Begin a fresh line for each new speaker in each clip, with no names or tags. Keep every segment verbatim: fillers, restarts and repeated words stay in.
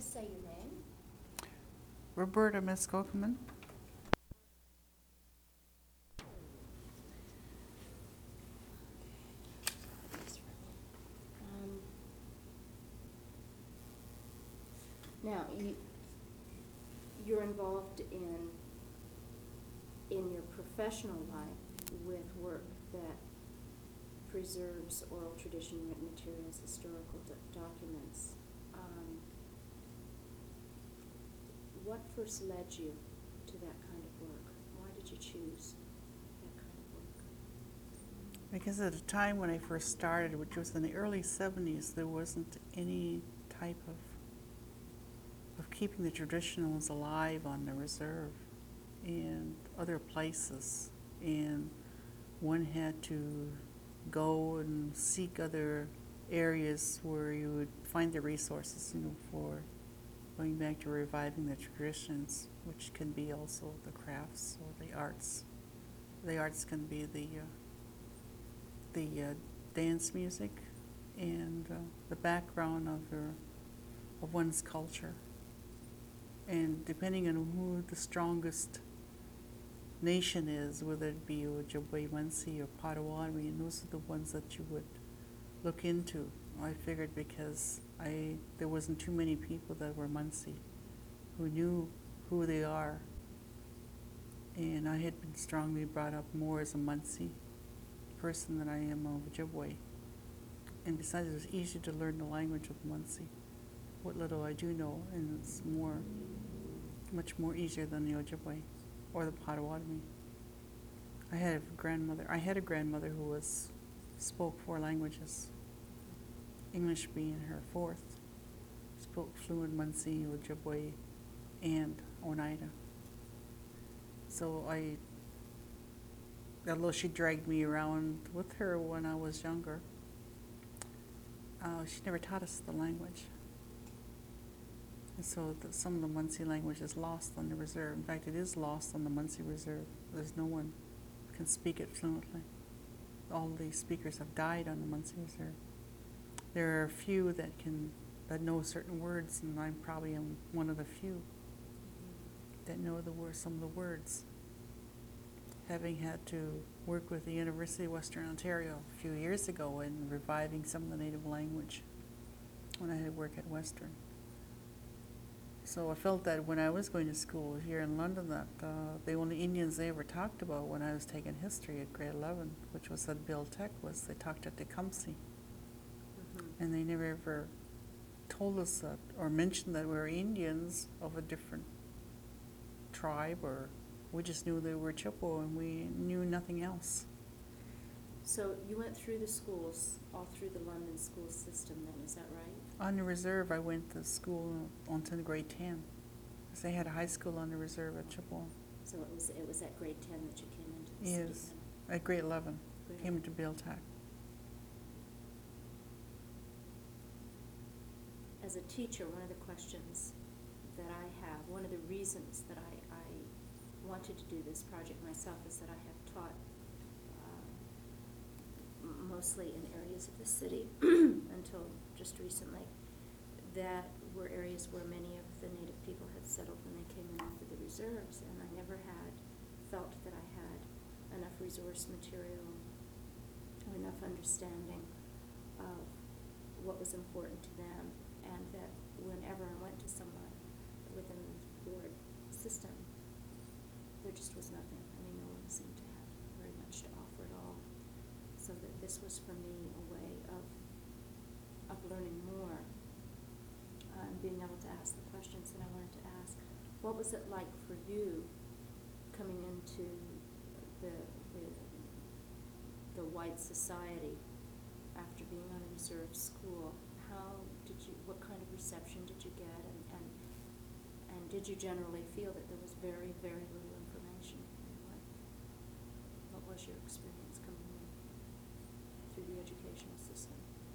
say your name.
Roberta Muskokeman.
Um, now, you, you're involved in in your professional life with work that preserves oral tradition, written materials, historical do- documents. Um, what first led you to that kind of work? Why did you choose that kind of work?
Because at the time when I first started, which was in the early seventies, there wasn't any type of of keeping the traditionals alive on the reserve and other places. And one had to go and seek other areas where you would find the resources, you know, for going back to reviving the traditions, which can be also the crafts or the arts. The arts can be the uh, the uh, dance music and uh, the background of your, of one's culture. And depending on who the strongest nation is, whether it be Ojibwe, Munsee, or Potawatomi, and those are the ones that you would look into. I figured because I there wasn't too many people that were Munsee who knew who they are, and I had been strongly brought up more as a Munsee person than I am a Ojibwe. And besides, it was easy to learn the language of Munsee, what little I do know, and it's more, much more easier than the Ojibwe or the Potawatomi. I had a grandmother. I had a grandmother who was spoke four languages, English being her fourth. Spoke fluent Munsee, Ojibwe, and Oneida. So I, although she dragged me around with her when I was younger, uh, she never taught us the language. And so the, some of the Munsee language is lost on the reserve. In fact, it is lost on the Munsee Reserve. There's no one who can speak it fluently. All the speakers have died on the Munsee Reserve. There are a few that can that know certain words, and I'm probably am one of the few that know the word, some of the words. Having had to work with the University of Western Ontario a few years ago in reviving some of the native language when I had work at Western. So I felt that when I was going to school here in London, that uh, the only Indians they ever talked about when I was taking history at grade eleven, which was at Bill Tech, was they talked at Tecumseh. Mm-hmm. And they never ever told us that or mentioned that we were Indians of a different tribe, or we just knew they were Chippewa and we knew nothing else.
So you went through the schools, all through the London school system then, is that right?
On the reserve, I went to school until grade ten, because they had a high school on the reserve at Chippewa.
So it was it was at grade ten that you came into the
Yes,
city
then? At grade eleven,
grade
came into Bill Tech.
As a teacher, one of the questions that I have, one of the reasons that I, I wanted to do this project myself is that I have taught uh, mostly in areas of the city until just recently that were areas where many of the native people had settled when they came in after the reserves, and I never had felt that I had enough resource material or enough understanding of what was important to them, and that whenever I went to someone within the board system, there just was nothing. I mean, no one seemed to have very much to offer at all. So that this was for me a way of of learning more uh, and being able to ask the questions that I wanted to ask. What was it like for you coming into the the, the white society after being on a reserve school? How did you, what kind of reception did you get, and, and, and did you generally feel that there was very, very little information? What, what was your experience coming in through the educational system?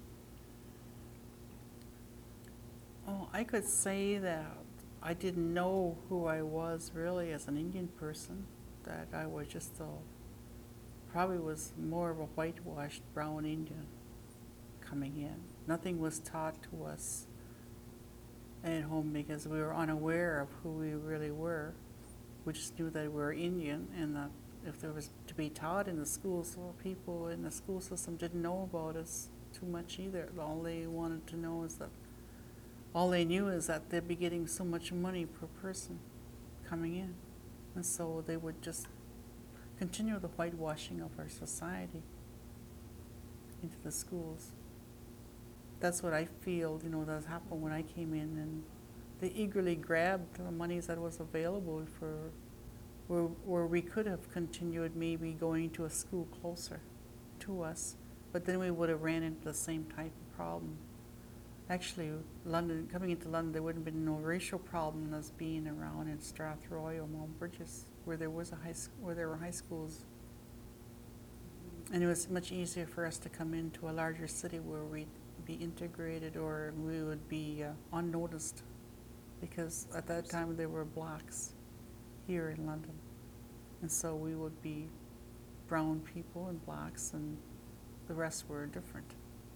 Oh, I could say that I didn't know who I was really as an Indian person, that I was just a, probably was more of a whitewashed brown Indian coming in. Nothing was taught to us at home because we were unaware of who we really were. We just knew that we were Indian, and that if there was to be taught in the schools, well, people in the school system didn't know about us too much either. All they wanted to know is that, all they knew is that they'd be getting so much money per person coming in. And so they would just continue the whitewashing of our society into the schools. That's what I feel, you know, that happened when I came in, and they eagerly grabbed the monies that was available for where, where we could have continued maybe going to a school closer to us, but then we would have ran into the same type of problem. Actually, London, coming into London, there wouldn't have been no racial problem as being around in Strathroy or Mount Bridges, where there was a high sc- where there were high schools. And it was much easier for us to come into a larger city where we'd be integrated, or we would be uh, unnoticed, because at that time there were blacks here in London, and so we would be brown people and blacks, and the rest were different.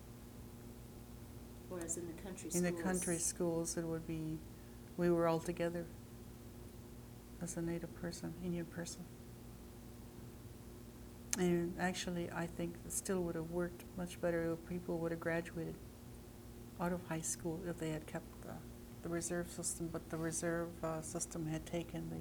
Whereas in the country schools.
In the country schools, it would be, we were all together as a Native person, Indian person. And actually, I think it still would have worked much better if people would have graduated out of high school if they had kept the, the reserve system, but the reserve uh, system had taken the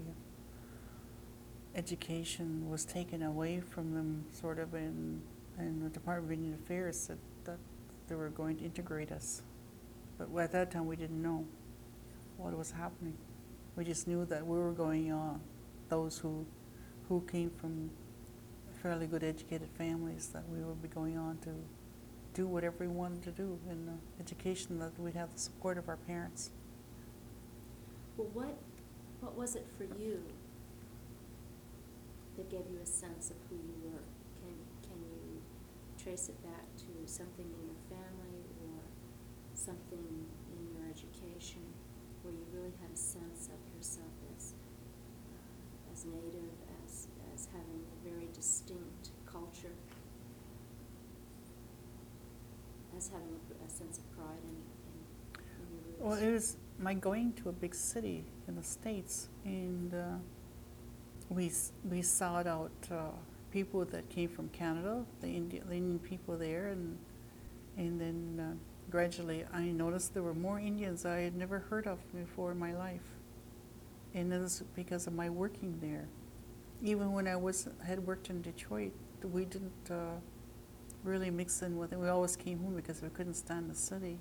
education, was taken away from them sort of, in, and the Department of Indian Affairs said that they were going to integrate us. But at that time we didn't know what was happening. We just knew that we were going on, those who, who came from fairly good educated families, that we would be going on to do whatever we wanted to do in uh, education, that we'd have the support of our parents.
Well, what, what was it for you that gave you a sense of who you were? Can, can you trace it back to something in your family or something in your education where you really had a sense of yourself as, uh, as Native, as, as having a very distinct culture, as having a, a sense of pride in, in, in your roots?
Well, it was my going to a big city in the States, and uh, we s- we sought out uh, people that came from Canada, the Indian, the Indian people there, and and then uh, gradually I noticed there were more Indians I had never heard of before in my life, and it was because of my working there. Even when I was had worked in Detroit, we didn't uh, really mix in with it. We always came home because we couldn't stand the city.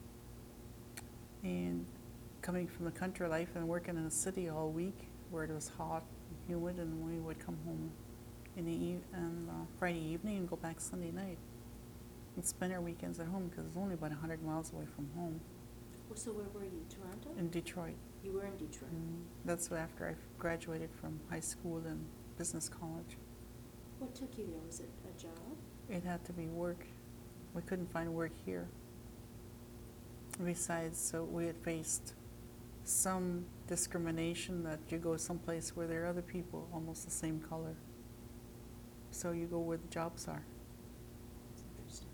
And coming from the country life and working in the city all week, where it was hot and humid, and we would come home in the e- on uh, Friday evening and go back Sunday night and spend our weekends at home, because it's only about one hundred miles away from home.
Well, so where were you, Toronto?
In Detroit.
You were in Detroit.
Mm, that's after I graduated from high school and business college.
What took you there? Was it a job?
It had to be work. We couldn't find work here. Besides, so we had faced some discrimination, that you go someplace where there are other people almost the same color. So you go where the jobs are.
That's interesting.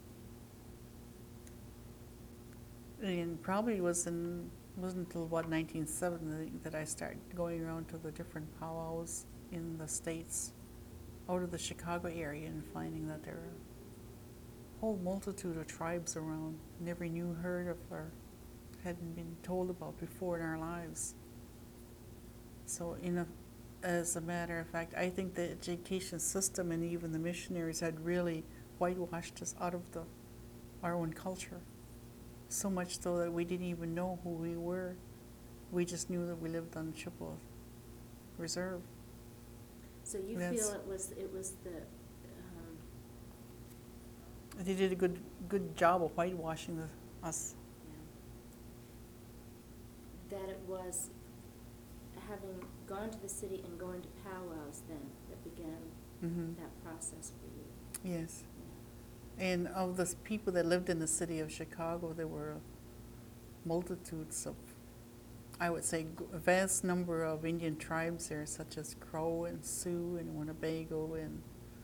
And probably it was in, wasn't until what, nineteen seventy that I started going around to the different powwows in the States, out of the Chicago area, and finding that there are a whole multitude of tribes around, never knew, heard of, or hadn't been told about before in our lives. So in a, as a matter of fact, I think the education system and even the missionaries had really whitewashed us out of the our own culture. So much so that we didn't even know who we were. We just knew that we lived on Chippewa Reserve.
So you
That's-
feel it was it was the um,
They did a good good job of whitewashing the, us.
yeah, that it was having gone to the city and going to powwows then that began
Mm-hmm.
that process for you.
Yes.
Yeah.
And of the people that lived in the city of Chicago, there were multitudes of, I would say, g- a vast number of Indian tribes there, such as Crow and Sioux and Winnebago and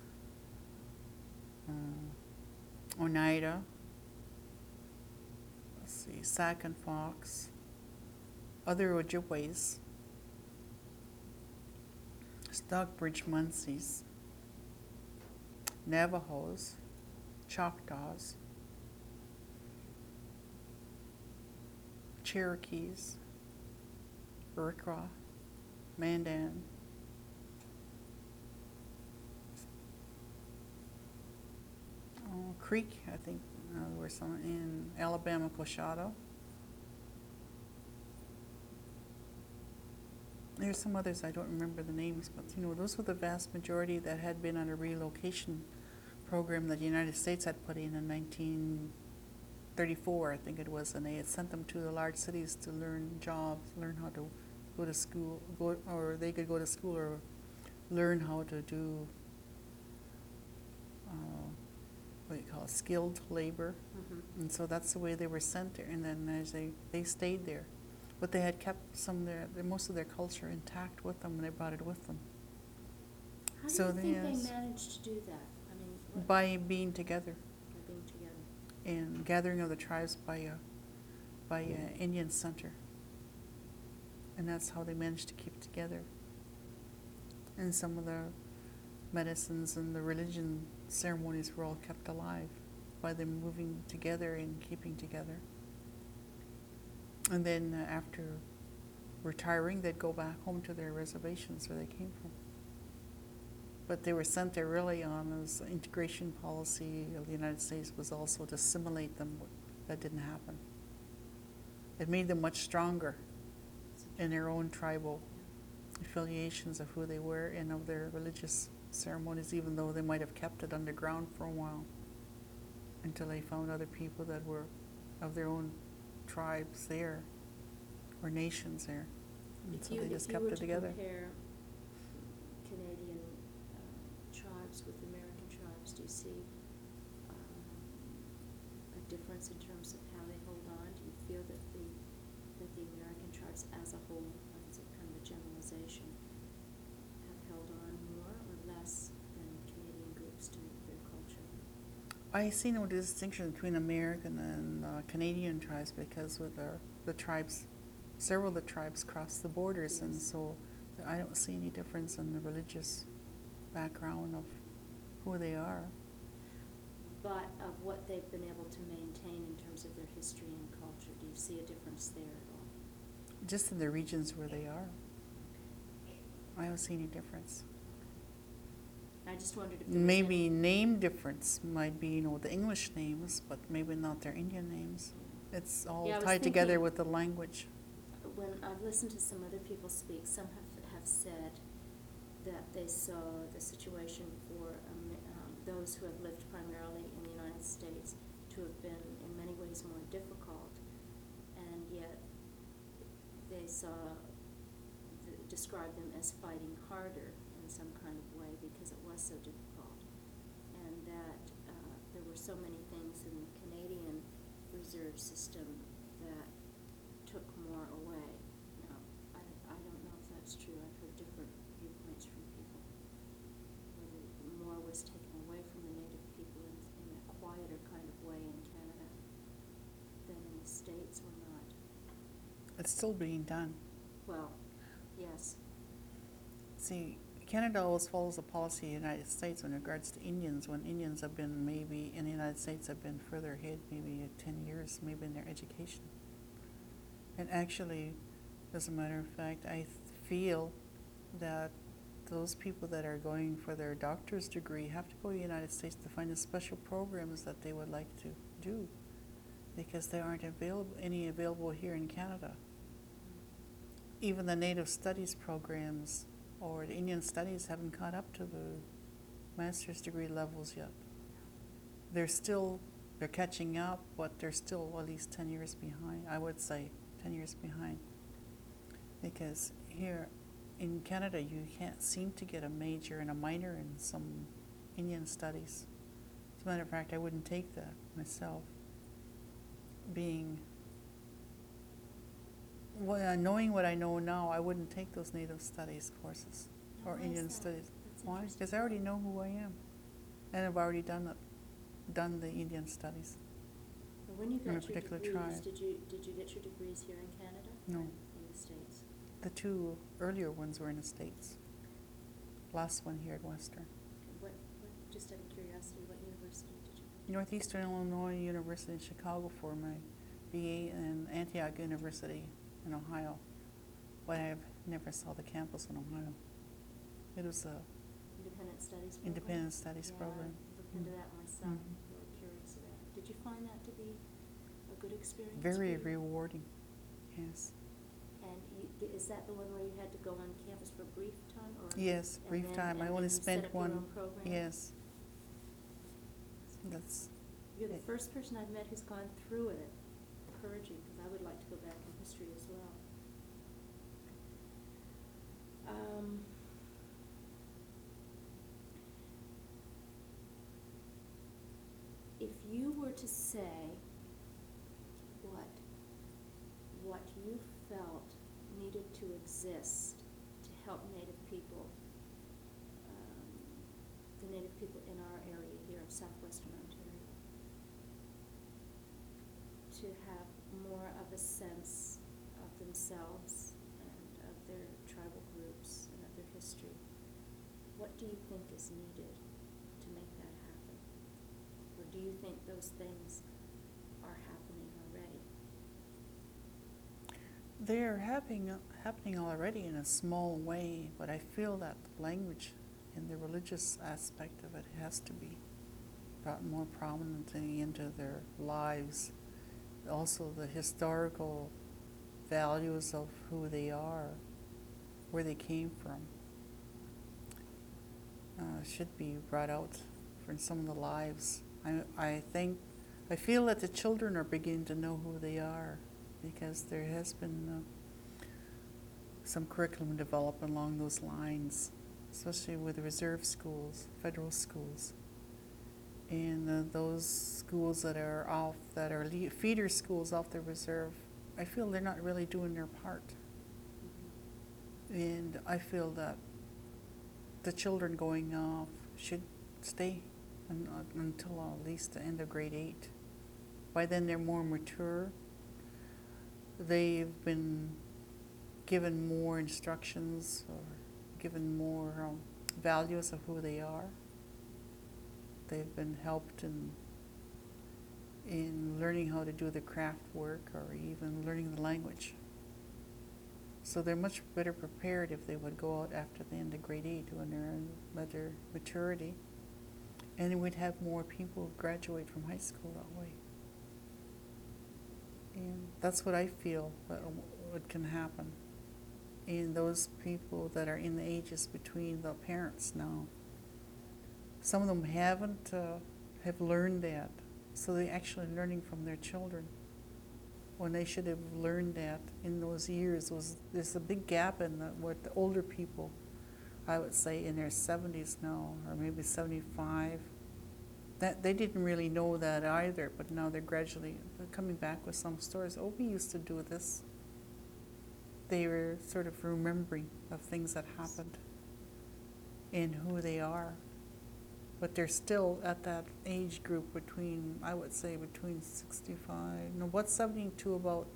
uh, Oneida. Let's see, Sac and Fox, other Ojibways, Stockbridge Munsees, Navajos, Choctaws, Cherokees, Iroquois, Mandan, oh, Creek, I think uh, there were some in Alabama, Coshado. There's some others, I don't remember the names, but you know, those were the vast majority that had been on a relocation program that the United States had put in in nineteen thirty-four, I think it was, and they had sent them to the large cities to learn jobs, learn how to go to school, go, or they could go to school or learn how to do, uh, what do you call it, skilled labor.
Mm-hmm.
And so that's the way they were sent there, and then as they, they stayed there. But they had kept some of their, most of their culture intact with them, and they brought it with them.
How do
So
you think
yes.
they managed to do that? I mean, what,
By being together,
by being together?
and gathering of the tribes by a, by a Indian center. And that's how they managed to keep together. And some of the medicines and the religion ceremonies were all kept alive by them moving together and keeping together. And then uh, after retiring, they'd go back home to their reservations where they came from. But they were sent there really on as integration policy of the United States was also to assimilate them. That didn't happen. It made them much stronger in their own tribal affiliations of who they were and of their religious ceremonies, even though they might have kept it underground for a while until they found other people that were of their own tribes there or nations there. And
If
so
you,
they just
if you
kept
were
it
to
together.
compare Canadian uh, tribes with American tribes, do you see um, a difference in terms of how they hold on? Do you feel that the that the American tribes as a whole, it's a kind of a generalization, have held on more or less than Canadian groups do with their culture?
I see no distinction between American and uh, Canadian tribes because with our, the tribes, several of the tribes cross the borders, and
Yes.
so I don't see any difference in the religious background of who they are.
But of what they've been able to maintain in terms of their history and culture, do you see a difference there at all?
Just in the regions where they are, I don't see any difference.
I just wondered if there was
Maybe
any-
name difference might be, you know, the English names, but maybe not their Indian names. It's all
Yeah, I was
tied together
thinking-
with the language.
When I've listened to some other people speak, some have, have said that they saw the situation for um, um, those who have lived primarily in the United States to have been in many ways more difficult, and yet they saw, th- described them as fighting harder in some kind of way because it was so difficult, and that uh, there were so many things in the Canadian reserve system that took more away. Now, I, I don't know if that's true. I've heard different viewpoints from people, whether more was taken away from the Native people in, in a quieter kind of way in Canada than in the States or not.
It's still being done.
Well, yes.
See, Canada always follows the policy of the United States in regards to Indians, when Indians have been maybe in the United States have been further ahead, maybe ten years, maybe in their education. And actually, as a matter of fact, I th- feel that those people that are going for their doctor's degree have to go to the United States to find the special programs that they would like to do, because there aren't available any available here in Canada. Even the Native Studies programs or the Indian Studies haven't caught up to the master's degree levels yet. They're still, they're catching up, but they're still at least ten years behind, I would say, ten years behind. Because here in Canada, you can't seem to get a major and a minor in some Indian Studies. As a matter of fact, I wouldn't take that myself. Being Well, uh, knowing what I know now, I wouldn't take those Native Studies courses
Now,
or
why is
Indian
that?
Studies.
That's
Why?
interesting.
Because I already know who I am, and I've already done it, done the Indian Studies.
When you
in a
got your
particular
degrees,
tribe.
did you did you get your degrees here in Canada?
No.
Or in the the States?
The two earlier ones were in the States. Last one here at Western.
What, what, just out of curiosity, what university did you?
Northeastern Illinois University in Chicago for my B A, and Antioch University in Ohio. But I never saw the campus in Ohio. It was a
Independent studies program?
independent studies
Yeah,
program.
I looked into
Mm.
that myself.
Mhm.
I'm really curious about it. Did you find that to be a good experience?
Very
for you?
rewarding, yes.
And you, th- is that the one where you had to go on campus for a brief time, or?
Yes,
and
brief
then-
time. I
and
only
then you
spent
set up your
one.
own program?
Yes. That's
You're the
it.
first person I've met who's gone through it. Encouraging, because I would like to go back in history as well. Um, if you were to say what, what you felt needed to exist to help Native people, um, the Native people in our area here of southwestern Ontario, to have more of a sense of themselves and of their tribal groups and of their history, what do you think is needed to make that happen? Or do you think those things are happening already?
They're happening, happening already in a small way, but I feel that language and the religious aspect of it has to be brought more prominently into their lives. Also, the historical values of who they are, where they came from, uh, should be brought out for some of the lives. I, I think, I feel that the children are beginning to know who they are, because there has been uh, some curriculum developed along those lines, especially with reserve schools, federal schools. And uh, those schools that are off, that are le- feeder schools off the reserve, I feel they're not really doing their part. And I feel that the children going off should stay un- uh, until at least the end of grade eight. By then they're more mature. They've been given more instructions or given more um, values of who they are. They've been helped in in learning how to do the craft work or even learning the language. So they're much better prepared if they would go out after the end of grade eight when they're in better maturity. And we'd have more people graduate from high school that way. And that's what I feel that what can happen. And those people that are in the ages between the parents now, some of them haven't, uh, have learned that. So they're actually learning from their children, when they should have learned that in those years. Was there's a big gap in the, what the older people, I would say in their seventies now, or maybe seventy-five, that they didn't really know that either, but now they're gradually they're coming back with some stories. Oh, we used to do this. They were sort of remembering of things that happened and who they are. But they're still at that age group between, I would say, between sixty-five, no, what's seventy-two about?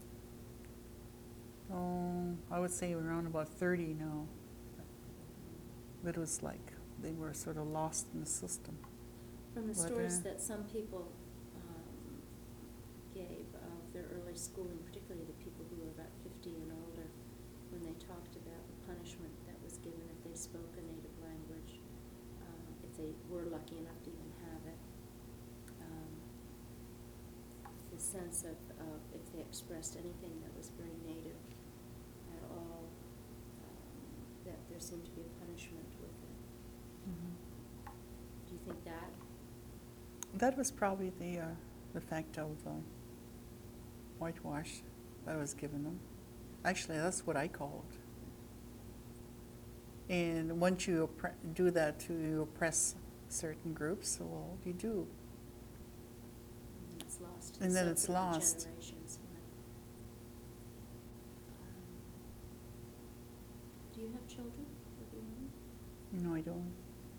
Oh, I would say around about thirty now. But it was like they were sort of lost in the system.
From the
But,
stories
uh,
that some people um, gave of their early schooling, particularly the people who were about fifty and older, when they talked about the punishment that was given if they spoke a native language, um, if they were lucky enough to even have it. Um, the sense of, of if they expressed anything that was very native at all, um, that there seemed to be a punishment with it.
Mhm.
Do you think that?
That was probably the uh, effect of uh, whitewash that was given them. Actually, that's what I call it. And once you oppre- do that to you oppress certain groups, well, you do.
And it's lost.
And then
in
it's
subsequent
lost.
generations, yeah. Um, Do you have children of your own?
No, I don't.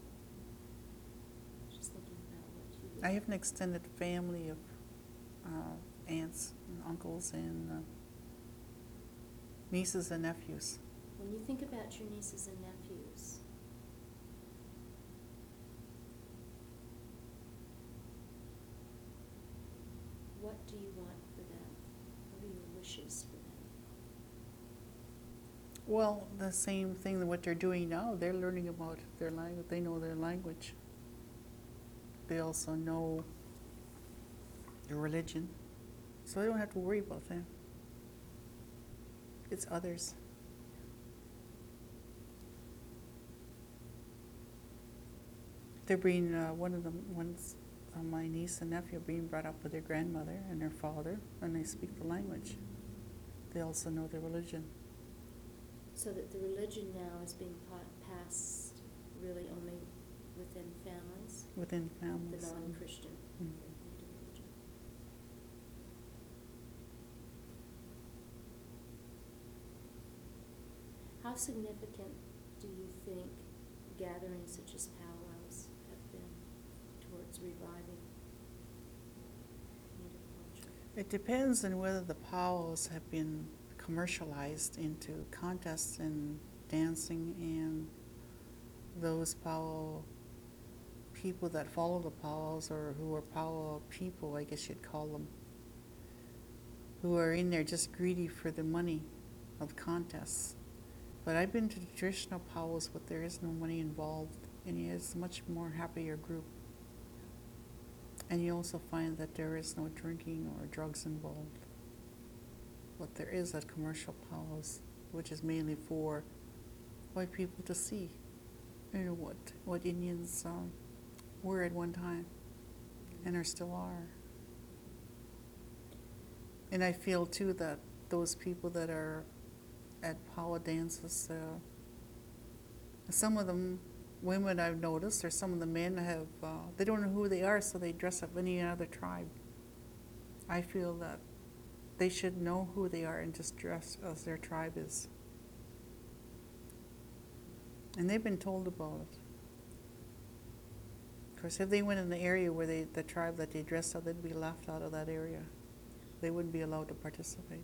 Just thinking about what you would.
I have an extended family of uh, aunts and uncles and uh, Nieces and nephews.
When you think about your nieces and nephews, what do you want for them? What are your wishes for them?
Well, the same thing that what they're doing now, they're learning about their language. They know their language. They also know their religion. So they don't have to worry about them. It's others. They're being, uh, one of them, one's, uh, my niece and nephew are being brought up with their grandmother and their father, and they speak the language. They also know their religion.
So that the religion now is being pa- passed really only within families,
Within
the
families.
non-Christian
Mm.
religion. How significant do you think gatherings such as powwows have been towards reviving Native culture?
It depends on whether the powwows have been commercialized into contests and dancing, and those powwow people that follow the powwows, or who are powwow people, I guess you'd call them, who are in there just greedy for the money of contests. But I've been to the traditional powwows, but there is no money involved, and it's a much more happier group. And you also find that there is no drinking or drugs involved. What there is at commercial powwows, which is mainly for white people to see, you know, what, what Indians um, were at one time and are still are. And I feel too that those people that are at powwow dances, uh, some of them, women I've noticed, or some of the men have, uh, they don't know who they are, so they dress up any other tribe. I feel that they should know who they are and just dress as their tribe is. And they've been told about it. Of course, if they went in the area where they, the tribe that they dressed up, they'd be laughed out of that area. They wouldn't be allowed to participate.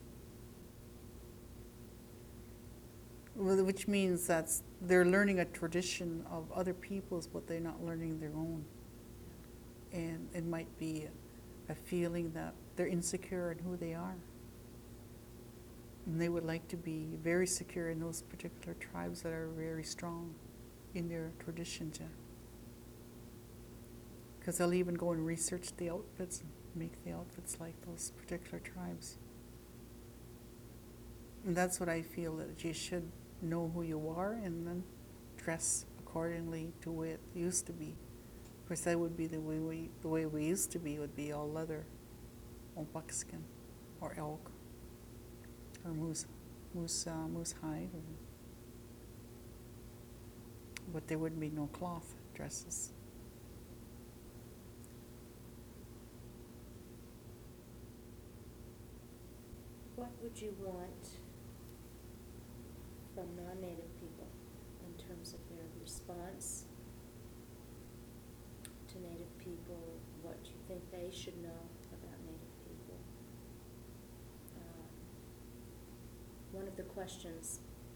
Well, which means that they're learning a tradition of other people's, but they're not learning their own. And it might be a feeling that they're insecure in who they are. And they would like to be very secure in those particular tribes that are very strong in their traditions. Because they'll even go and research the outfits and make the outfits like those particular tribes. And that's what I feel, that you should know who you are and then dress accordingly to the way it used to be. Of course, that would be the way we, the way we used to be, would be all leather, or buckskin, or elk, or moose, moose, uh, moose hide. Or, but there wouldn't be no cloth dresses.
What would you want from non-Native people in terms of their response to Native people? What you think they should know about Native people? Um, one of the questions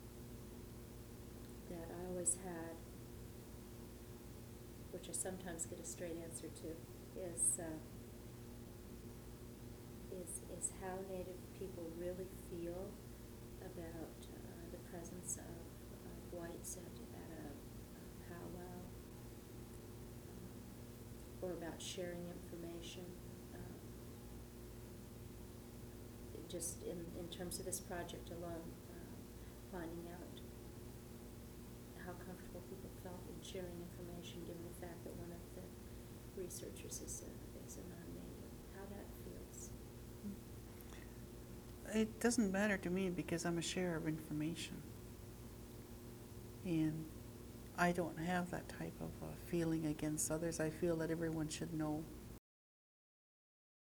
that I always had, which I sometimes get a straight answer to, is uh, is is how Native people really feel about uh, the presence of, of whites at, at a, a powwow, um, or about sharing information. Um, just in, in terms of this project alone, uh, finding out how comfortable people felt in sharing information, given the fact that one of the researchers is a, is a non-Native, how that feels.
It doesn't matter to me because I'm a sharer of information. And I don't have that type of uh, feeling against others. I feel that everyone should know